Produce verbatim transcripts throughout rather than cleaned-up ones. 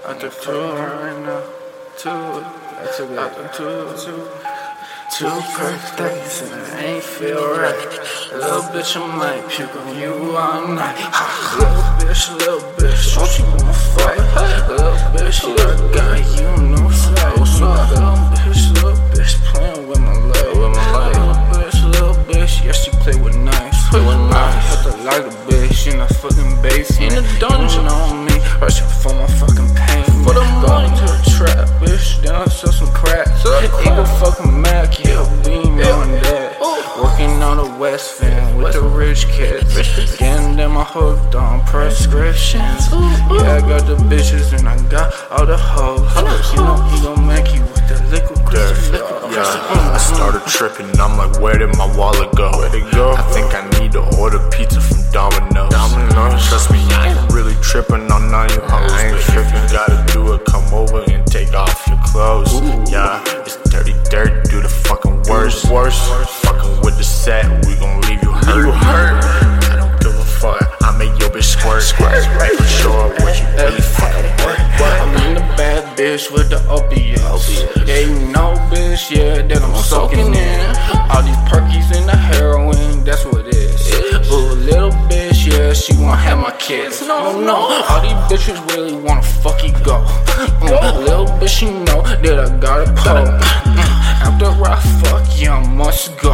I took two right now. Two. I took it. I took two. Two. Two perfect days and I ain't feel right. Little bitch, I might puke on you all night. Little bitch, little bitch, don't you wanna fight? Little bitch, little guy, you know sight. Little bitch, little bitch, playing with my life. Little bitch, little bitch, yeah, she play with knives. I had to light a bitch in the fucking basement. In the dungeon on me, rushing for my fucking pain. For the money to the trap, bitch, then I sell some crack. Eagle fucking Mac, yeah, we on that. Working on the West End with the rich kids. Getting them hooked on prescriptions. Yeah, I got the bitches and I got all the hoes. You know he gon' make you with the liquid crystal. Yeah, I started tripping, I'm like, where did my wallet go? Where'd it go? I think I need to order pizza from Domino's. Domino's. Trust me, I ain't really tripping on none of you hoes. I ain't tripping, gotta do it, come over and take off your clothes. Yeah, it's dirty dirt, do the fucking worst. Worst. Fucking with the set, we gon' leave you hurt. You hurt. I don't give a fuck, I make your bitch squirt. Squirt. For sure, what you really fucking work. I'm in the bad bitch with the opiates. Yeah, you know, bitch, yeah, that I'm soaking in. All these perkies and the heroin, that's what it is. Ooh, little bitch, yeah, she wanna have my kids. No, no, all these bitches really wanna fuck you go. Mm, little bitch, you know that I got a pole. After I fuck, yeah, I must go.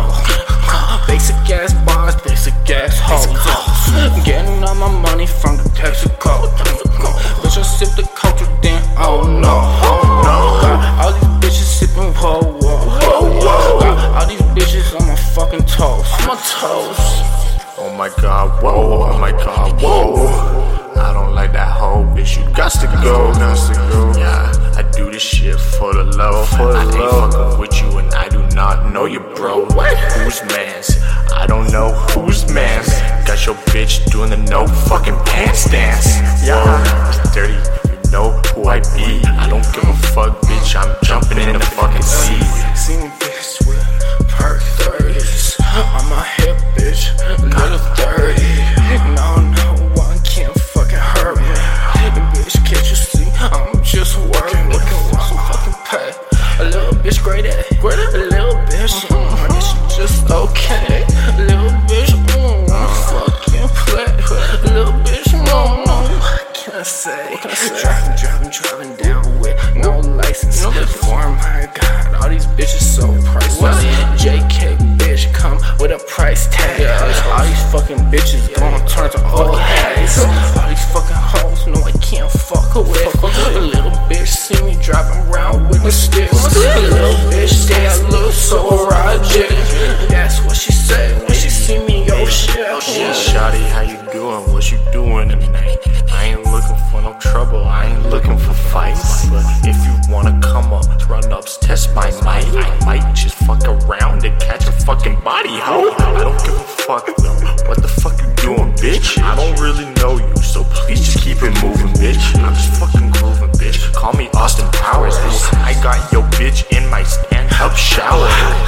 Basic ass bars, basic ass hoes. Getting all my money from the Texaco. Bitch, I sip the culture, then oh no, oh no. Got all these bitches sipping, whoa, whoa, whoa, whoa. Got all these bitches on my fucking toes. On my toes. Oh my god, whoa, oh my god, whoa. I don't like that hoe, bitch, you got to go. Yeah, I do this shit for the love. I ain't fucking with you and I do not know you, bro. Who's mans? I don't know who's mans. Got your bitch doing the no fucking pants dance. Yeah, it's dirty, you know who I be. I don't give a fuck, bitch, I'm jumping in the fucking sea. See me bitch with perk thirties on my hip, bitch, little thirty. No, no one can fucking hurt me. Bitch, can't you see? I'm just working, looking for some fucking pay. A little bitch, great at it. A little bitch, mm, this just okay. A little bitch, mm, fucking play. A little bitch, no, no, what can I say? Driving, driving, driving down with no license. For my God, all these bitches so priceless. J K bitch, come with a price tag. All these fucking bitches gon' turn to old hags. All these fucking hoes know I can't fuck with. A little bitch see me driving around with the sticks. A little bitch say I look so erotic. That's what she said when she see me, oh shit. Yeah, shawty, how you doing? What you doing tonight? I ain't looking for no trouble, I ain't looking for fights. But if you wanna come up, run ups, test my might, I might just fuck around and catch a fucking body, ho. I don't give a fuck though, what the fuck you doing, bitch? I don't really know you, so please just keep it moving, bitch. I'm just fucking grooving, bitch. Call me Austin Powers. I got your bitch in my stand-up shower.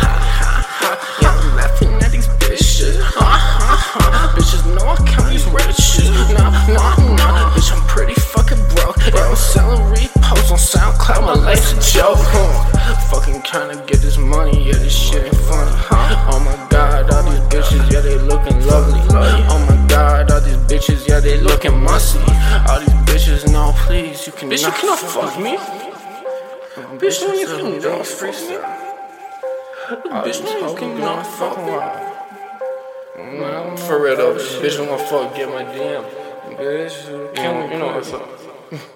Yeah, I'm laughing at these bitches. Bitches know I count these riches. Nah, nah, nah. Bitch, I'm pretty fucking broke. Yeah, I'm selling reposts on SoundCloud. My life's a joke. Fucking trying to get this money. Yeah, this shit ain't funny. Oh my god, all these bitches, yeah, they looking lovely. Oh my god, all these bitches, yeah, they looking musty. All these bitches, no, please, you cannot, bitch, you cannot fuck me. Bitch, no, you cannot freestyle. Bitch, no, you cannot fuck me. For real though, bitch, I'm gonna fuck get my D M. Bitch, you know what's up.